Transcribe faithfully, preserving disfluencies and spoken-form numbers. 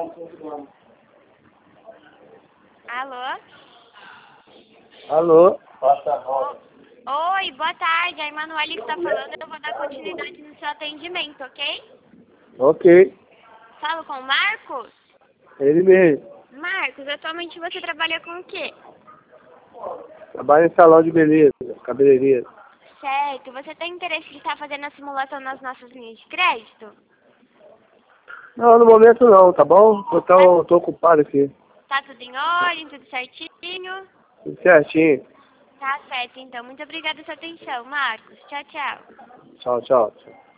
Alô? Alô? O- Oi, boa tarde. A Emanuele que está falando. Eu vou dar continuidade no seu atendimento, ok? Ok. Falo com o Marcos? Ele mesmo. Marcos, atualmente você trabalha com o quê? Trabalha em salão de beleza, cabeleireiro. Certo. Você tem interesse de estar fazendo a simulação nas nossas linhas de crédito? Não, no momento não, tá bom? Eu tô, tô ocupado aqui. Tá tudo em ordem, tudo certinho? Tudo certinho. Tá certo, então. Muito obrigada pela sua atenção, Marcos. Tchau, tchau. Tchau, tchau.